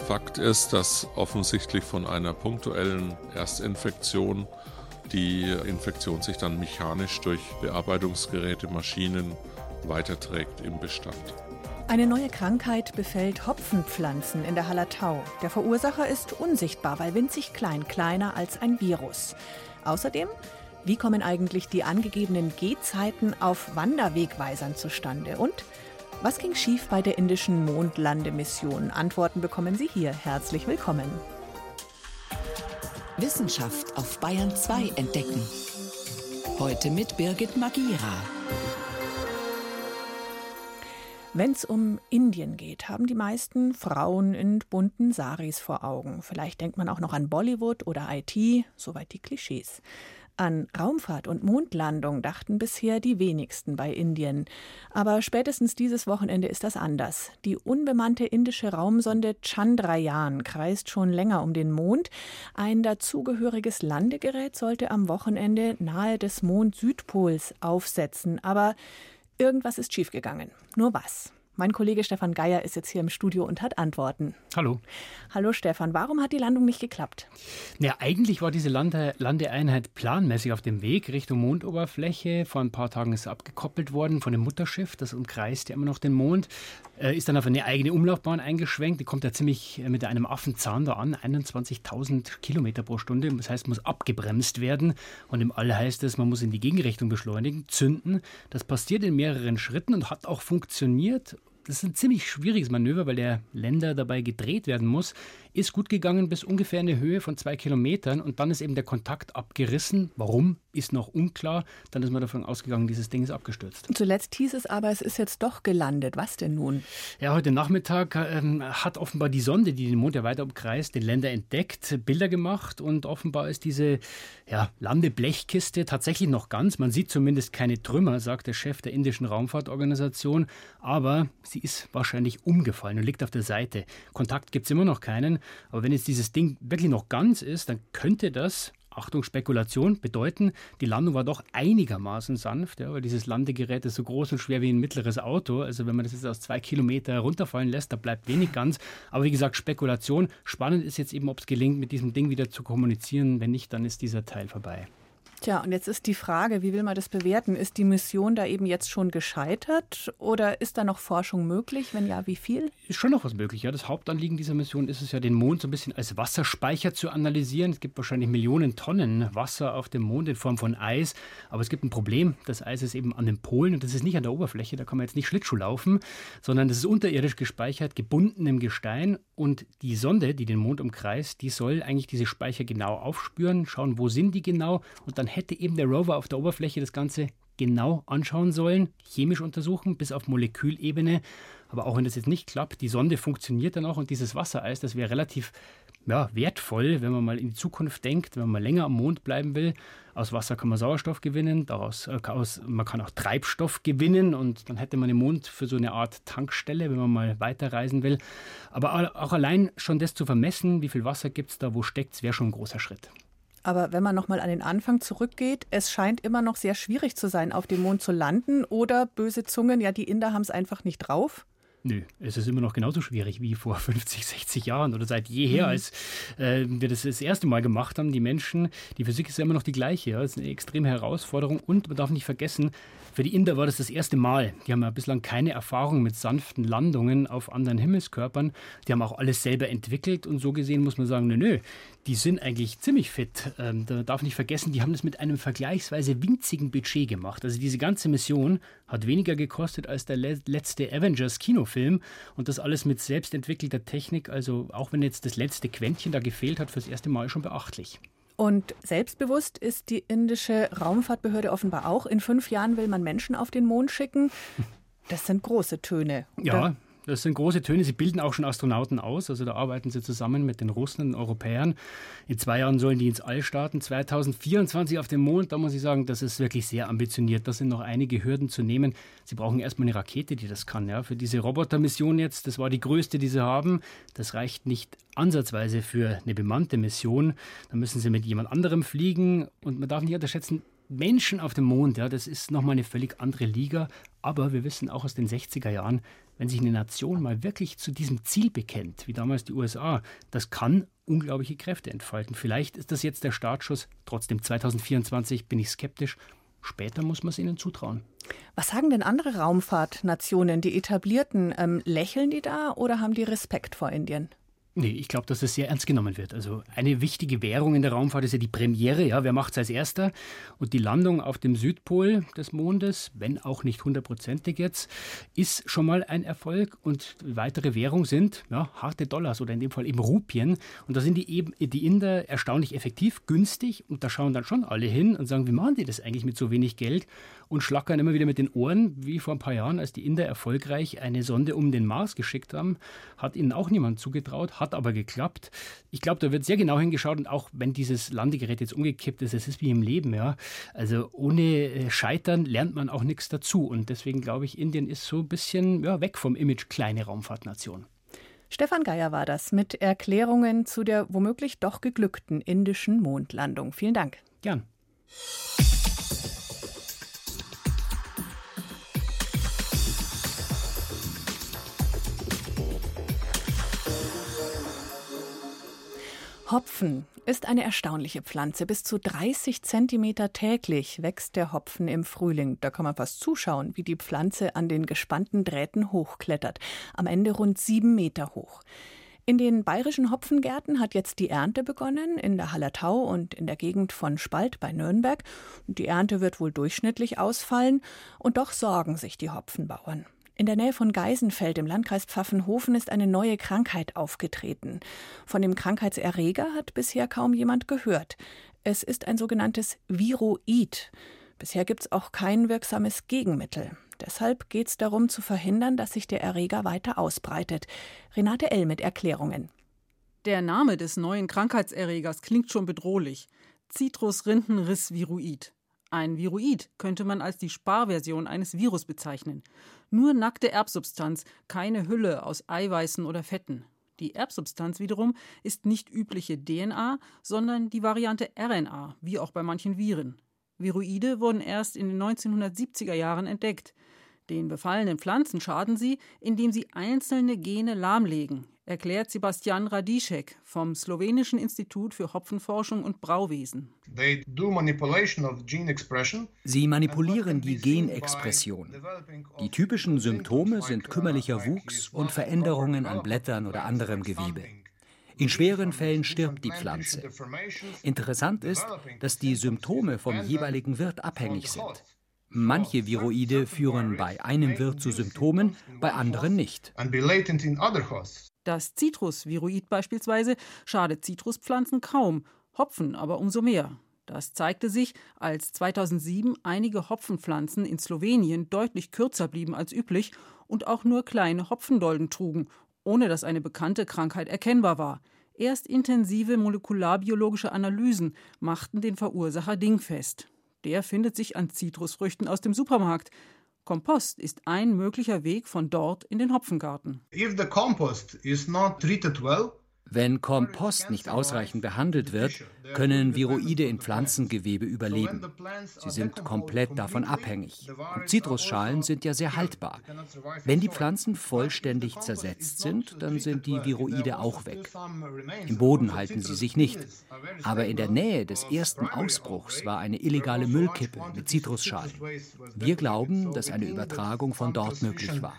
Fakt ist, dass offensichtlich von einer punktuellen Erstinfektion die Infektion sich dann mechanisch durch Bearbeitungsgeräte, Maschinen weiterträgt im Bestand. Eine neue Krankheit befällt Hopfenpflanzen in der Hallertau. Der Verursacher ist unsichtbar, weil winzig klein, kleiner als ein Virus. Außerdem, wie kommen eigentlich die angegebenen Gehzeiten auf Wanderwegweisern zustande? Und was ging schief bei der indischen Mondlandemission? Antworten bekommen Sie hier. Herzlich willkommen. Wissenschaft auf Bayern 2 entdecken. Heute mit Birgit Magira. Wenn es um Indien geht, haben die meisten Frauen in bunten Saris vor Augen. Vielleicht denkt man auch noch an Bollywood oder IT, soweit die Klischees. An Raumfahrt und Mondlandung dachten bisher die wenigsten bei Indien. Aber spätestens dieses Wochenende ist das anders. Die unbemannte indische Raumsonde Chandrayaan kreist schon länger um den Mond. Ein dazugehöriges Landegerät sollte am Wochenende nahe des Mond-Südpols aufsetzen. Aber irgendwas ist schiefgegangen. Nur was? Mein Kollege Stefan Geier ist jetzt hier im Studio und hat Antworten. Hallo. Hallo Stefan, warum hat die Landung nicht geklappt? Ja, eigentlich war diese Landeeinheit planmäßig auf dem Weg Richtung Mondoberfläche. Vor ein paar Tagen ist sie abgekoppelt worden von dem Mutterschiff. Das umkreist ja immer noch den Mond. Ist dann auf eine eigene Umlaufbahn eingeschwenkt. Die kommt ja ziemlich mit einem Affenzahn da an. 21.000 Kilometer pro Stunde. Das heißt, muss abgebremst werden. Und im All heißt es, man muss in die Gegenrichtung beschleunigen, zünden. Das passiert in mehreren Schritten und hat auch funktioniert. Das ist ein ziemlich schwieriges Manöver, weil der Länder dabei gedreht werden muss. Ist gut gegangen bis ungefähr eine Höhe von 2 Kilometern und dann ist eben der Kontakt abgerissen. Warum, ist noch unklar. Dann ist man davon ausgegangen, dieses Ding ist abgestürzt. Zuletzt hieß es aber, es ist jetzt doch gelandet. Was denn nun? Ja, heute Nachmittag hat offenbar die Sonde, die den Mond ja weiter umkreist, den Länder entdeckt, Bilder gemacht und offenbar ist diese Landeblechkiste tatsächlich noch ganz. Man sieht zumindest keine Trümmer, sagt der Chef der indischen Raumfahrtorganisation, aber sie ist wahrscheinlich umgefallen und liegt auf der Seite. Kontakt gibt es immer noch keinen, aber wenn jetzt dieses Ding wirklich noch ganz ist, dann könnte das, Achtung, Spekulation, bedeuten, die Landung war doch einigermaßen sanft, weil dieses Landegerät ist so groß und schwer wie ein mittleres Auto. Also wenn man das jetzt aus 2 Kilometer runterfallen lässt, da bleibt wenig ganz. Aber wie gesagt, Spekulation. Spannend ist jetzt eben, ob es gelingt, mit diesem Ding wieder zu kommunizieren. Wenn nicht, dann ist dieser Teil vorbei. Tja, und jetzt ist die Frage, wie will man das bewerten? Ist die Mission da eben jetzt schon gescheitert oder ist da noch Forschung möglich? Wenn ja, wie viel? Ist schon noch was möglich. Ja. Das Hauptanliegen dieser Mission ist es ja, den Mond so ein bisschen als Wasserspeicher zu analysieren. Es gibt wahrscheinlich Millionen Tonnen Wasser auf dem Mond in Form von Eis. Aber es gibt ein Problem. Das Eis ist eben an den Polen und das ist nicht an der Oberfläche. Da kann man jetzt nicht Schlittschuh laufen, sondern das ist unterirdisch gespeichert, gebunden im Gestein. Und die Sonde, die den Mond umkreist, die soll eigentlich diese Speicher genau aufspüren, schauen, wo sind die genau. Und dann hätte eben der Rover auf der Oberfläche das Ganze genau anschauen sollen, chemisch untersuchen, bis auf Molekülebene. Aber auch wenn das jetzt nicht klappt, die Sonde funktioniert dann auch und dieses Wassereis, das wäre relativ wertvoll, wenn man mal in die Zukunft denkt, wenn man mal länger am Mond bleiben will. Aus Wasser kann man Sauerstoff gewinnen, man kann auch Treibstoff gewinnen und dann hätte man den Mond für so eine Art Tankstelle, wenn man mal weiterreisen will. Aber auch allein schon das zu vermessen, wie viel Wasser gibt es da, wo steckt es, wäre schon ein großer Schritt. Aber wenn man nochmal an den Anfang zurückgeht, es scheint immer noch sehr schwierig zu sein, auf dem Mond zu landen. Oder böse Zungen, die Inder haben es einfach nicht drauf. Nö, es ist immer noch genauso schwierig wie vor 50, 60 Jahren oder seit jeher, als wir das erste Mal gemacht haben, die Menschen. Die Physik ist ja immer noch die gleiche. Ja. Das ist eine extreme Herausforderung und man darf nicht vergessen, für die Inder war das erste Mal. Die haben ja bislang keine Erfahrung mit sanften Landungen auf anderen Himmelskörpern. Die haben auch alles selber entwickelt und so gesehen muss man sagen, nö, die sind eigentlich ziemlich fit. Da darf nicht vergessen, die haben das mit einem vergleichsweise winzigen Budget gemacht. Also diese ganze Mission hat weniger gekostet als der letzte Avengers-Kinofilm und das alles mit selbstentwickelter Technik. Also auch wenn jetzt das letzte Quäntchen da gefehlt hat, fürs erste Mal schon beachtlich. Und selbstbewusst ist die indische Raumfahrtbehörde offenbar auch. In 5 Jahren will man Menschen auf den Mond schicken. Das sind große Töne. Oder? Ja, das sind große Töne. Sie bilden auch schon Astronauten aus. Also da arbeiten sie zusammen mit den Russen und Europäern. In 2 Jahren sollen die ins All starten. 2024 auf dem Mond. Da muss ich sagen, das ist wirklich sehr ambitioniert. Da sind noch einige Hürden zu nehmen. Sie brauchen erstmal eine Rakete, die das kann. Ja. Für diese Robotermission jetzt, das war die größte, die sie haben. Das reicht nicht ansatzweise für eine bemannte Mission. Da müssen sie mit jemand anderem fliegen. Und man darf nicht unterschätzen, Menschen auf dem Mond, ja, das ist nochmal eine völlig andere Liga. Aber wir wissen auch aus den 60er Jahren, wenn sich eine Nation mal wirklich zu diesem Ziel bekennt, wie damals die USA, das kann unglaubliche Kräfte entfalten. Vielleicht ist das jetzt der Startschuss. Trotzdem, 2024 bin ich skeptisch. Später muss man es ihnen zutrauen. Was sagen denn andere Raumfahrtnationen, die etablierten? Lächeln die da oder haben die Respekt vor Indien? Nee, ich glaube, dass das sehr ernst genommen wird. Also eine wichtige Währung in der Raumfahrt ist ja die Premiere. Ja, wer macht es als Erster? Und die Landung auf dem Südpol des Mondes, wenn auch nicht 100%ig jetzt, ist schon mal ein Erfolg. Und weitere Währung sind harte Dollars oder in dem Fall eben Rupien. Und da sind die Inder erstaunlich effektiv, günstig. Und da schauen dann schon alle hin und sagen, wie machen die das eigentlich mit so wenig Geld? Und schlackern immer wieder mit den Ohren, wie vor ein paar Jahren, als die Inder erfolgreich eine Sonde um den Mars geschickt haben. Hat ihnen auch niemand zugetraut, hat aber geklappt. Ich glaube, da wird sehr genau hingeschaut und auch wenn dieses Landegerät jetzt umgekippt ist, es ist wie im Leben, ja. Also ohne Scheitern lernt man auch nichts dazu und deswegen glaube ich, Indien ist so ein bisschen weg vom Image kleine Raumfahrtnation. Stefan Geier war das mit Erklärungen zu der womöglich doch geglückten indischen Mondlandung. Vielen Dank. Gern. Hopfen ist eine erstaunliche Pflanze. Bis zu 30 Zentimeter täglich wächst der Hopfen im Frühling. Da kann man fast zuschauen, wie die Pflanze an den gespannten Drähten hochklettert. Am Ende rund 7 Meter hoch. In den bayerischen Hopfengärten hat jetzt die Ernte begonnen, in der Hallertau und in der Gegend von Spalt bei Nürnberg. Die Ernte wird wohl durchschnittlich ausfallen und doch sorgen sich die Hopfenbauern. In der Nähe von Geisenfeld im Landkreis Pfaffenhofen ist eine neue Krankheit aufgetreten. Von dem Krankheitserreger hat bisher kaum jemand gehört. Es ist ein sogenanntes Viroid. Bisher gibt es auch kein wirksames Gegenmittel. Deshalb geht es darum zu verhindern, dass sich der Erreger weiter ausbreitet. Renate L. mit Erklärungen. Der Name des neuen Krankheitserregers klingt schon bedrohlich. Citrusrindenriss-Viroid. Ein Viroid könnte man als die Sparversion eines Virus bezeichnen. Nur nackte Erbsubstanz, keine Hülle aus Eiweißen oder Fetten. Die Erbsubstanz wiederum ist nicht übliche DNA, sondern die Variante RNA, wie auch bei manchen Viren. Viroide wurden erst in den 1970er Jahren entdeckt. Den befallenen Pflanzen schaden sie, indem sie einzelne Gene lahmlegen, erklärt Sebastian Radíšek vom Slowenischen Institut für Hopfenforschung und Brauwesen. Sie manipulieren die Genexpression. Die typischen Symptome sind kümmerlicher Wuchs und Veränderungen an Blättern oder anderem Gewebe. In schweren Fällen stirbt die Pflanze. Interessant ist, dass die Symptome vom jeweiligen Wirt abhängig sind. Manche Viroide führen bei einem Wirt zu Symptomen, bei anderen nicht. Das Zitrusviroid beispielsweise schadet Zitruspflanzen kaum, Hopfen aber umso mehr. Das zeigte sich, als 2007 einige Hopfenpflanzen in Slowenien deutlich kürzer blieben als üblich und auch nur kleine Hopfendolden trugen, ohne dass eine bekannte Krankheit erkennbar war. Erst intensive molekularbiologische Analysen machten den Verursacher dingfest. Der findet sich an Zitrusfrüchten aus dem Supermarkt. Kompost ist ein möglicher Weg von dort in den Hopfengarten. Wenn Kompost nicht ausreichend behandelt wird, können Viroide in Pflanzengewebe überleben. Sie sind komplett davon abhängig. Und Zitrusschalen sind ja sehr haltbar. Wenn die Pflanzen vollständig zersetzt sind, dann sind die Viroide auch weg. Im Boden halten sie sich nicht. Aber in der Nähe des ersten Ausbruchs war eine illegale Müllkippe mit Zitrusschalen. Wir glauben, dass eine Übertragung von dort möglich war.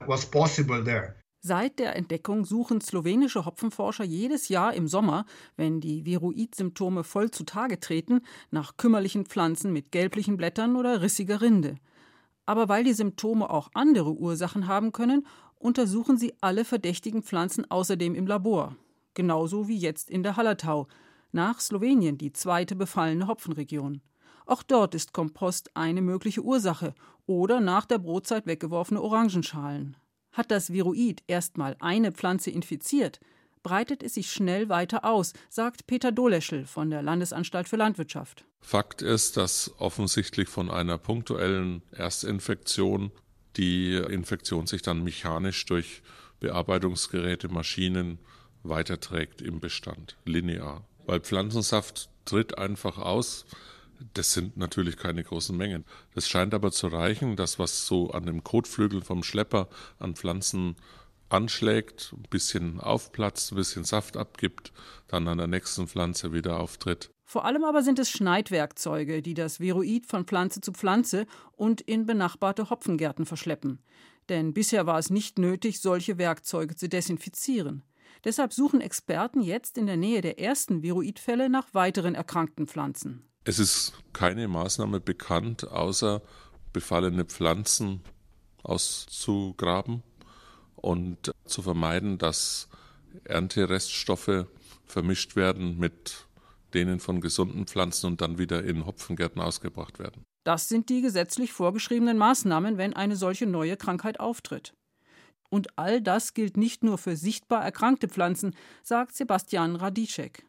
Seit der Entdeckung suchen slowenische Hopfenforscher jedes Jahr im Sommer, wenn die Viroid-Symptome voll zutage treten, nach kümmerlichen Pflanzen mit gelblichen Blättern oder rissiger Rinde. Aber weil die Symptome auch andere Ursachen haben können, untersuchen sie alle verdächtigen Pflanzen außerdem im Labor. Genauso wie jetzt in der Hallertau, nach Slowenien die zweite befallene Hopfenregion. Auch dort ist Kompost eine mögliche Ursache oder nach der Brotzeit weggeworfene Orangenschalen. Hat das Viroid erstmal eine Pflanze infiziert, breitet es sich schnell weiter aus, sagt Peter Doleschl von der Landesanstalt für Landwirtschaft. Fakt ist, dass offensichtlich von einer punktuellen Erstinfektion die Infektion sich dann mechanisch durch Bearbeitungsgeräte, Maschinen weiterträgt im Bestand, linear. Weil Pflanzensaft tritt einfach aus. Das sind natürlich keine großen Mengen. Das scheint aber zu reichen, dass was so an dem Kotflügel vom Schlepper an Pflanzen anschlägt, ein bisschen aufplatzt, ein bisschen Saft abgibt, dann an der nächsten Pflanze wieder auftritt. Vor allem aber sind es Schneidwerkzeuge, die das Viroid von Pflanze zu Pflanze und in benachbarte Hopfengärten verschleppen. Denn bisher war es nicht nötig, solche Werkzeuge zu desinfizieren. Deshalb suchen Experten jetzt in der Nähe der ersten Viroidfälle nach weiteren erkrankten Pflanzen. Es ist keine Maßnahme bekannt, außer befallene Pflanzen auszugraben und zu vermeiden, dass Erntereststoffe vermischt werden mit denen von gesunden Pflanzen und dann wieder in Hopfengärten ausgebracht werden. Das sind die gesetzlich vorgeschriebenen Maßnahmen, wenn eine solche neue Krankheit auftritt. Und all das gilt nicht nur für sichtbar erkrankte Pflanzen, sagt Sebastian Radicek.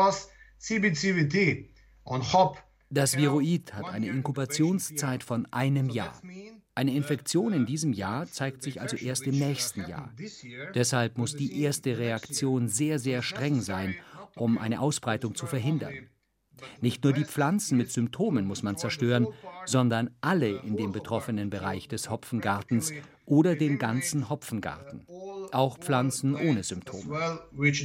Das Viroid hat eine Inkubationszeit von einem Jahr. Eine Infektion in diesem Jahr zeigt sich also erst im nächsten Jahr. Deshalb muss die erste Reaktion sehr, sehr streng sein, um eine Ausbreitung zu verhindern. Nicht nur die Pflanzen mit Symptomen muss man zerstören, sondern alle in dem betroffenen Bereich des Hopfengartens oder den ganzen Hopfengarten. Auch Pflanzen ohne Symptome.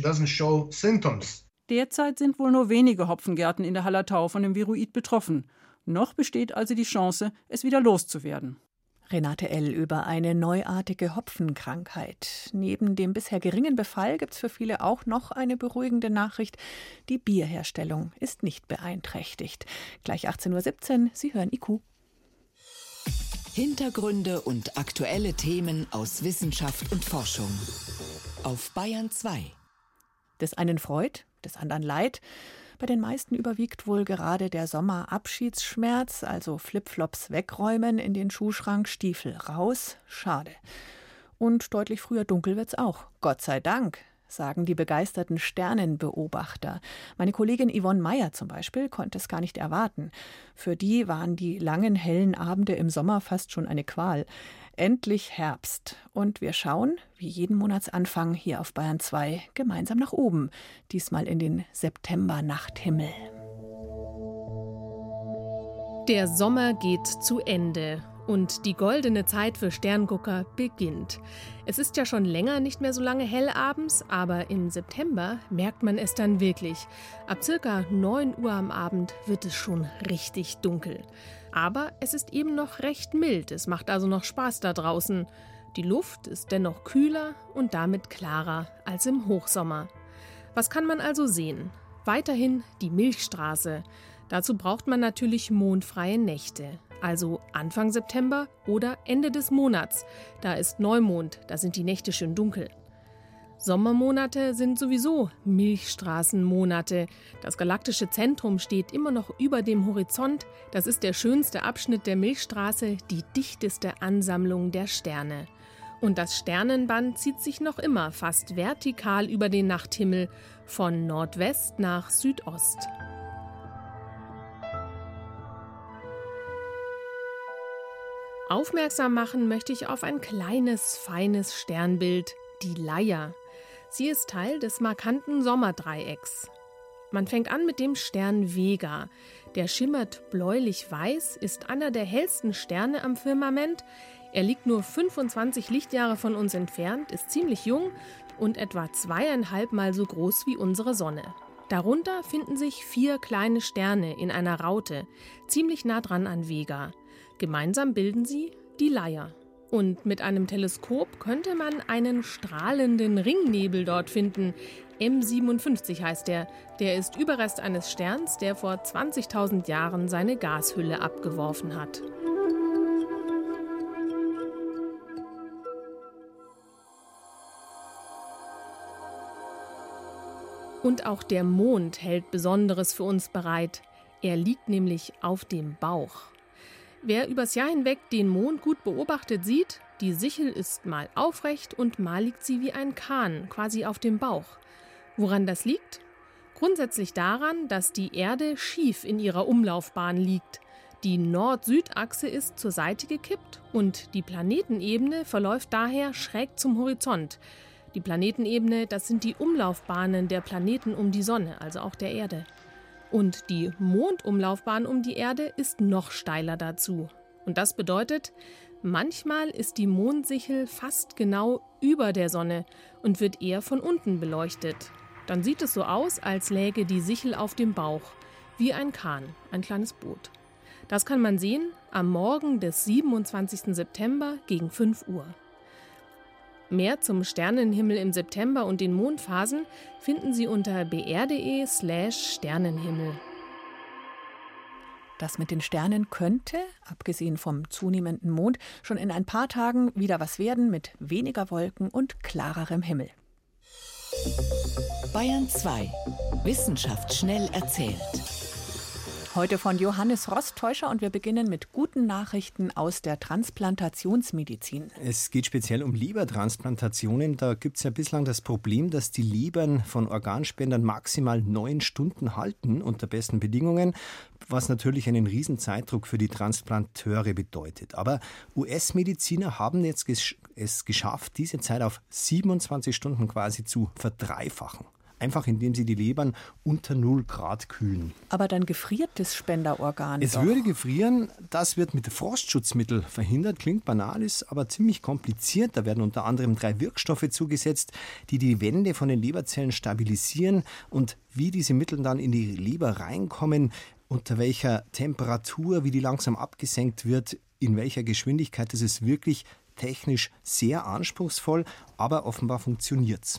Derzeit sind wohl nur wenige Hopfengärten in der Hallertau von dem Viroid betroffen. Noch besteht also die Chance, es wieder loszuwerden. Renate L. über eine neuartige Hopfenkrankheit. Neben dem bisher geringen Befall gibt es für viele auch noch eine beruhigende Nachricht. Die Bierherstellung ist nicht beeinträchtigt. Gleich 18:17 Uhr, Sie hören IQ. Hintergründe und aktuelle Themen aus Wissenschaft und Forschung. Auf Bayern 2. Des einen freut, des anderen leid. Bei den meisten überwiegt wohl gerade der Sommerabschiedsschmerz, also Flipflops wegräumen, in den Schuhschrank, Stiefel raus. Schade. Und deutlich früher dunkel wird's auch. Gott sei Dank, sagen die begeisterten Sternenbeobachter. Meine Kollegin Yvonne Meyer zum Beispiel konnte es gar nicht erwarten. Für die waren die langen, hellen Abende im Sommer fast schon eine Qual. Endlich Herbst. Und wir schauen, wie jeden Monatsanfang hier auf Bayern 2, gemeinsam nach oben. Diesmal in den September-Nachthimmel. Der Sommer geht zu Ende und die goldene Zeit für Sterngucker beginnt. Es ist ja schon länger nicht mehr so lange hell abends, aber im September merkt man es dann wirklich. Ab circa 9 Uhr am Abend wird es schon richtig dunkel. Aber es ist eben noch recht mild, es macht also noch Spaß da draußen. Die Luft ist dennoch kühler und damit klarer als im Hochsommer. Was kann man also sehen? Weiterhin die Milchstraße. Dazu braucht man natürlich mondfreie Nächte. Also Anfang September oder Ende des Monats. Da ist Neumond, da sind die Nächte schön dunkel. Sommermonate sind sowieso Milchstraßenmonate. Das galaktische Zentrum steht immer noch über dem Horizont. Das ist der schönste Abschnitt der Milchstraße, die dichteste Ansammlung der Sterne. Und das Sternenband zieht sich noch immer fast vertikal über den Nachthimmel, von Nordwest nach Südost. Aufmerksam machen möchte ich auf ein kleines, feines Sternbild, die Leier. Sie ist Teil des markanten Sommerdreiecks. Man fängt an mit dem Stern Vega. Der schimmert bläulich-weiß, ist einer der hellsten Sterne am Firmament. Er liegt nur 25 Lichtjahre von uns entfernt, ist ziemlich jung und etwa 2,5 Mal so groß wie unsere Sonne. Darunter finden sich 4 kleine Sterne in einer Raute, ziemlich nah dran an Vega. Gemeinsam bilden sie die Leier. Und mit einem Teleskop könnte man einen strahlenden Ringnebel dort finden. M57 heißt der. Der ist Überrest eines Sterns, der vor 20.000 Jahren seine Gashülle abgeworfen hat. Und auch der Mond hält Besonderes für uns bereit. Er liegt nämlich auf dem Bauch. Wer übers Jahr hinweg den Mond gut beobachtet, sieht, die Sichel ist mal aufrecht und mal liegt sie wie ein Kahn, quasi auf dem Bauch. Woran das liegt? Grundsätzlich daran, dass die Erde schief in ihrer Umlaufbahn liegt. Die Nord-Süd-Achse ist zur Seite gekippt und die Planetenebene verläuft daher schräg zum Horizont. Die Planetenebene, das sind die Umlaufbahnen der Planeten um die Sonne, also auch der Erde. Und die Mondumlaufbahn um die Erde ist noch steiler dazu. Und das bedeutet, manchmal ist die Mondsichel fast genau über der Sonne und wird eher von unten beleuchtet. Dann sieht es so aus, als läge die Sichel auf dem Bauch, wie ein Kahn, ein kleines Boot. Das kann man sehen am Morgen des 27. September gegen 5 Uhr. Mehr zum Sternenhimmel im September und den Mondphasen finden Sie unter br.de/Sternenhimmel. Das mit den Sternen könnte, abgesehen vom zunehmenden Mond, schon in ein paar Tagen wieder was werden mit weniger Wolken und klarerem Himmel. Bayern 2. Wissenschaft schnell erzählt. Heute von Johannes Rostäuscher und wir beginnen mit guten Nachrichten aus der Transplantationsmedizin. Es geht speziell um Lebertransplantationen. Da gibt es ja bislang das Problem, dass die Lebern von Organspendern maximal 9 Stunden halten unter besten Bedingungen, was natürlich einen riesen Zeitdruck für die Transplanteure bedeutet. Aber US-Mediziner haben jetzt es geschafft, diese Zeit auf 27 Stunden quasi zu verdreifachen. Einfach indem sie die Lebern unter 0 Grad kühlen. Aber dann gefriert das Spenderorgan Es doch. würde gefrieren, das wird mit Frostschutzmittel verhindert. Klingt banal, ist aber ziemlich kompliziert. Da werden unter anderem 3 Wirkstoffe zugesetzt, die die Wände von den Leberzellen stabilisieren. Und wie diese Mittel dann in die Leber reinkommen, unter welcher Temperatur, wie die langsam abgesenkt wird, in welcher Geschwindigkeit, das ist wirklich technisch sehr anspruchsvoll, aber offenbar funktioniert's.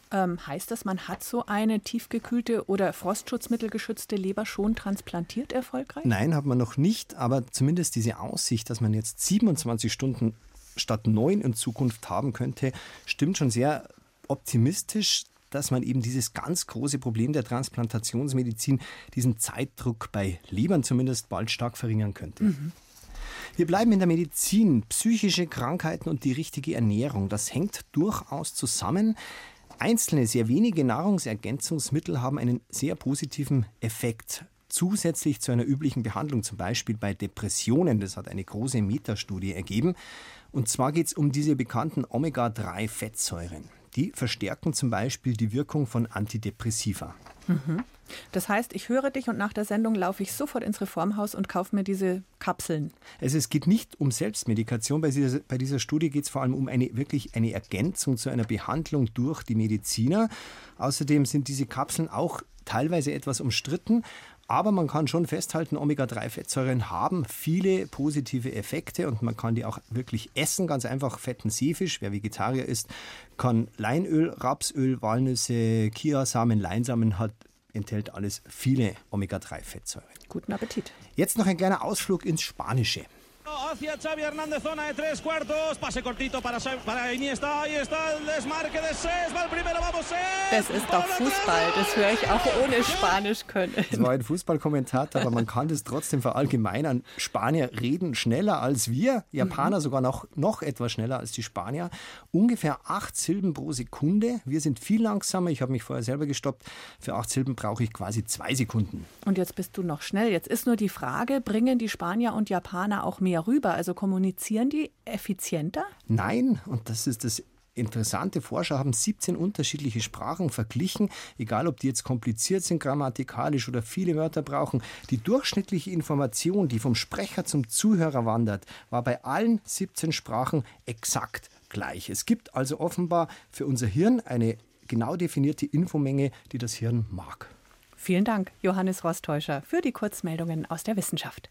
Heißt das, man hat so eine tiefgekühlte oder frostschutzmittelgeschützte Leber schon transplantiert erfolgreich? Nein, hat man noch nicht, aber zumindest diese Aussicht, dass man jetzt 27 Stunden statt 9 in Zukunft haben könnte, stimmt schon sehr optimistisch, dass man eben dieses ganz große Problem der Transplantationsmedizin, diesen Zeitdruck bei Lebern zumindest bald stark verringern könnte. Mhm. Wir bleiben in der Medizin. Psychische Krankheiten und die richtige Ernährung, das hängt durchaus zusammen. Einzelne, sehr wenige Nahrungsergänzungsmittel haben einen sehr positiven Effekt. Zusätzlich zu einer üblichen Behandlung, zum Beispiel bei Depressionen. Das hat eine große Metastudie ergeben. Und zwar geht es um diese bekannten Omega-3-Fettsäuren. Die verstärken zum Beispiel die Wirkung von Antidepressiva. Mhm. Das heißt, ich höre dich und nach der Sendung laufe ich sofort ins Reformhaus und kaufe mir diese Kapseln. Also es geht nicht um Selbstmedikation. Bei dieser Studie geht es vor allem um eine Ergänzung zu einer Behandlung durch die Mediziner. Außerdem sind diese Kapseln auch teilweise etwas umstritten. Aber man kann schon festhalten, Omega-3-Fettsäuren haben viele positive Effekte und man kann die auch wirklich essen. Ganz einfach fetten Seefisch, wer Vegetarier ist, kann Leinöl, Rapsöl, Walnüsse, Chiasamen, Leinsamen enthält alles viele Omega-3-Fettsäuren. Guten Appetit. Jetzt noch ein kleiner Ausflug ins Spanische. Hacia Xavi Hernández, zona de 3/4, pase cortito para Iniesta, ahí está el desmarque de Cés, va el primero, vamos Cés! Das ist doch Fußball, das höre ich auch ohne Spanisch können. Das war ein Fußballkommentator, aber man kann das trotzdem verallgemeinern. Spanier reden schneller als wir, Japaner sogar noch etwas schneller als die Spanier. Ungefähr 8 Silben pro Sekunde. Wir sind viel langsamer, ich habe mich vorher selber gestoppt. Für 8 Silben brauche ich quasi 2 Sekunden. Und jetzt bist du noch schnell. Jetzt ist nur die Frage, bringen die Spanier und Japaner auch mehr rüber? Also kommunizieren die effizienter? Nein, und das ist das Interessante. Forscher haben 17 unterschiedliche Sprachen verglichen, egal ob die jetzt kompliziert sind, grammatikalisch oder viele Wörter brauchen. Die durchschnittliche Information, die vom Sprecher zum Zuhörer wandert, war bei allen 17 Sprachen exakt gleich. Es gibt also offenbar für unser Hirn eine genau definierte Infomenge, die das Hirn mag. Vielen Dank, Johannes Rostäuscher, für die Kurzmeldungen aus der Wissenschaft.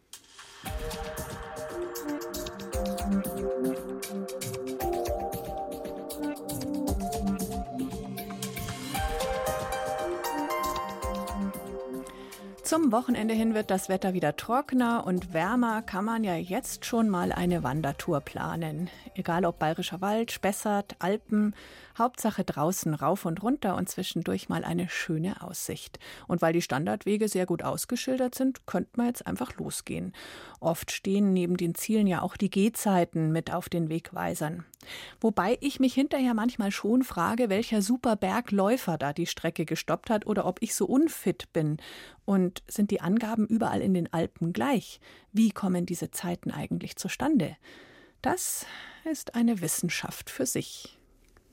Zum Wochenende hin wird das Wetter wieder trockener und wärmer, kann man ja jetzt schon mal eine Wandertour planen. Egal ob Bayerischer Wald, Spessart, Alpen, Hauptsache draußen rauf und runter und zwischendurch mal eine schöne Aussicht. Und weil die Standardwege sehr gut ausgeschildert sind, könnte man jetzt einfach losgehen. Oft stehen neben den Zielen ja auch die Gehzeiten mit auf den Wegweisern. Wobei ich mich hinterher manchmal schon frage, welcher Superbergläufer da die Strecke gestoppt hat oder ob ich so unfit bin. Und sind die Angaben überall in den Alpen gleich? Wie kommen diese Zeiten eigentlich zustande? Das ist eine Wissenschaft für sich.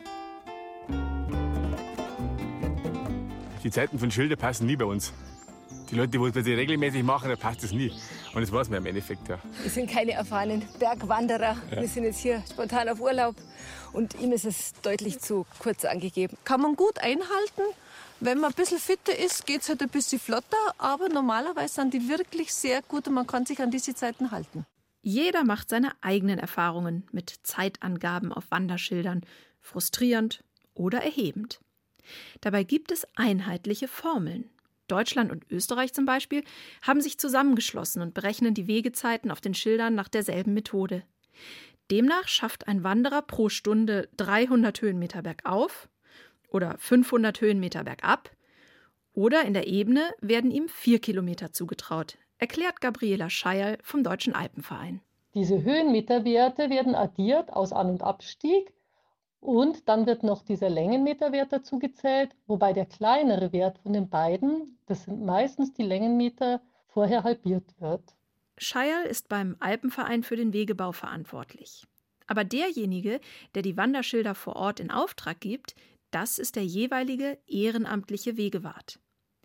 Die Zeiten von Schilde passen nie bei uns. Die Leute, die das regelmäßig machen, da passt das nie. Und das weiß man im Endeffekt, ja. Wir sind keine erfahrenen Bergwanderer. Ja. Wir sind jetzt hier spontan auf Urlaub. Und ihm ist es deutlich zu kurz angegeben. Kann man gut einhalten. Wenn man ein bisschen fitter ist, geht es halt ein bisschen flotter. Aber normalerweise sind die wirklich sehr gut und man kann sich an diese Zeiten halten. Jeder macht seine eigenen Erfahrungen mit Zeitangaben auf Wanderschildern. Frustrierend oder erhebend. Dabei gibt es einheitliche Formeln. Deutschland und Österreich zum Beispiel haben sich zusammengeschlossen und berechnen die Wegezeiten auf den Schildern nach derselben Methode. Demnach schafft ein Wanderer pro Stunde 300 Höhenmeter bergauf oder 500 Höhenmeter bergab oder in der Ebene werden ihm 4 Kilometer zugetraut, erklärt Gabriela Scheierl vom Deutschen Alpenverein. Diese Höhenmeterwerte werden addiert aus An- und Abstieg und dann wird noch dieser Längenmeterwert dazu gezählt, wobei der kleinere Wert von den beiden, das sind meistens die Längenmeter, vorher halbiert wird. Scheierl ist beim Alpenverein für den Wegebau verantwortlich. Aber derjenige, der die Wanderschilder vor Ort in Auftrag gibt, das ist der jeweilige ehrenamtliche Wegewart.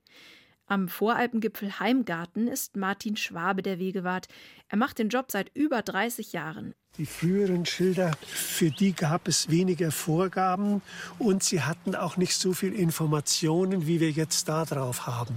Am Voralpengipfel Heimgarten ist Martin Schwabe der Wegewart. Er macht den Job seit über 30 Jahren. Die früheren Schilder, für die gab es weniger Vorgaben und sie hatten auch nicht so viel Informationen, wie wir jetzt da drauf haben.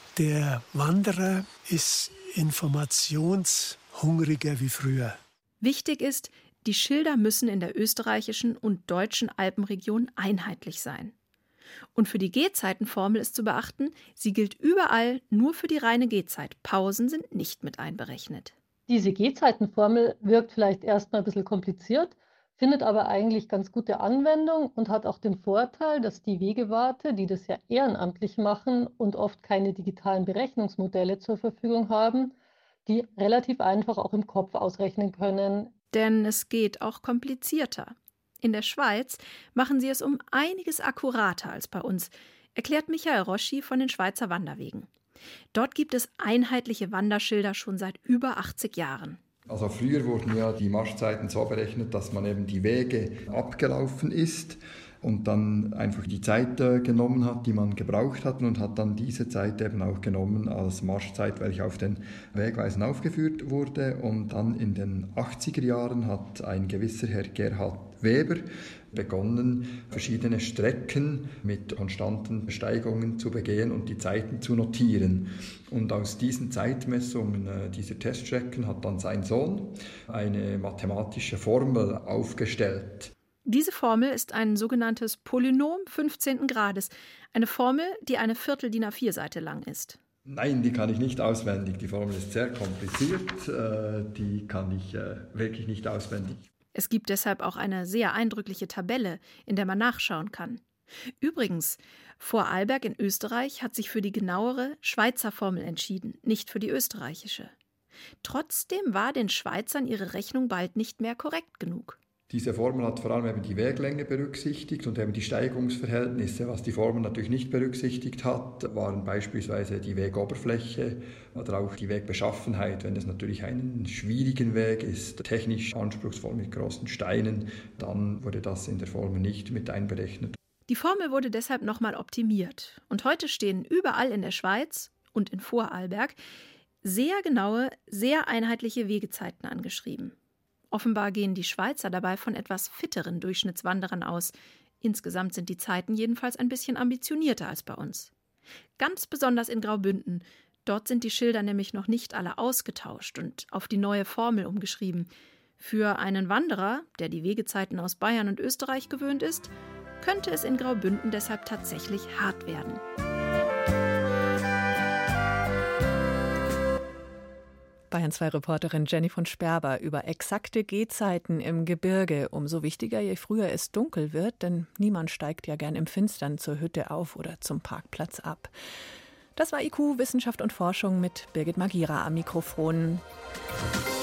Der Wanderer ist informationshungriger wie früher. Wichtig ist, die Schilder müssen in der österreichischen und deutschen Alpenregion einheitlich sein. Und für die Gehzeitenformel ist zu beachten, sie gilt überall nur für die reine Gehzeit. Pausen sind nicht mit einberechnet. Diese Gehzeitenformel wirkt vielleicht erstmal ein bisschen kompliziert, findet aber eigentlich ganz gute Anwendung und hat auch den Vorteil, dass die Wegewarte, die das ja ehrenamtlich machen und oft keine digitalen Berechnungsmodelle zur Verfügung haben, die relativ einfach auch im Kopf ausrechnen können. Denn es geht auch komplizierter. In der Schweiz machen sie es um einiges akkurater als bei uns, erklärt Michael Roschi von den Schweizer Wanderwegen. Dort gibt es einheitliche Wanderschilder schon seit über 80 Jahren. Also früher wurden ja die Marschzeiten so berechnet, dass man eben die Wege abgelaufen ist und dann einfach die Zeit genommen hat, die man gebraucht hat und hat dann diese Zeit eben auch genommen als Marschzeit, welche auf den Wegweisen aufgeführt wurde. Und dann in den 80er Jahren hat ein gewisser Herr Gerhard Weber begonnen, verschiedene Strecken mit konstanten Besteigungen zu begehen und die Zeiten zu notieren. Und aus diesen Zeitmessungen dieser Teststrecken hat dann sein Sohn eine mathematische Formel aufgestellt. Diese Formel ist ein sogenanntes Polynom 15. Grades, eine Formel, die eine Viertel DIN A4-Seite lang ist. Nein, die kann ich nicht auswendig. Die Formel ist sehr kompliziert, die kann ich wirklich nicht auswendig. Es gibt deshalb auch eine sehr eindrückliche Tabelle, in der man nachschauen kann. Übrigens, Vorarlberg in Österreich hat sich für die genauere Schweizer Formel entschieden, nicht für die österreichische. Trotzdem war den Schweizern ihre Rechnung bald nicht mehr korrekt genug. Diese Formel hat vor allem eben die Weglänge berücksichtigt und eben die Steigungsverhältnisse. Was die Formel natürlich nicht berücksichtigt hat, waren beispielsweise die Wegoberfläche oder auch die Wegbeschaffenheit. Wenn es natürlich einen schwierigen Weg ist, technisch anspruchsvoll mit großen Steinen, dann wurde das in der Formel nicht mit einberechnet. Die Formel wurde deshalb nochmal optimiert. Und heute stehen überall in der Schweiz und in Vorarlberg sehr genaue, sehr einheitliche Wegezeiten angeschrieben. Offenbar gehen die Schweizer dabei von etwas fitteren Durchschnittswanderern aus. Insgesamt sind die Zeiten jedenfalls ein bisschen ambitionierter als bei uns. Ganz besonders in Graubünden. Dort sind die Schilder nämlich noch nicht alle ausgetauscht und auf die neue Formel umgeschrieben. Für einen Wanderer, der die Wegezeiten aus Bayern und Österreich gewöhnt ist, könnte es in Graubünden deshalb tatsächlich hart werden. Bayern 2 Reporterin Jenny von Sperber über exakte Gehzeiten im Gebirge. Umso wichtiger, je früher es dunkel wird, denn niemand steigt ja gern im Finstern zur Hütte auf oder zum Parkplatz ab. Das war IQ, Wissenschaft und Forschung mit Birgit Magira am Mikrofon.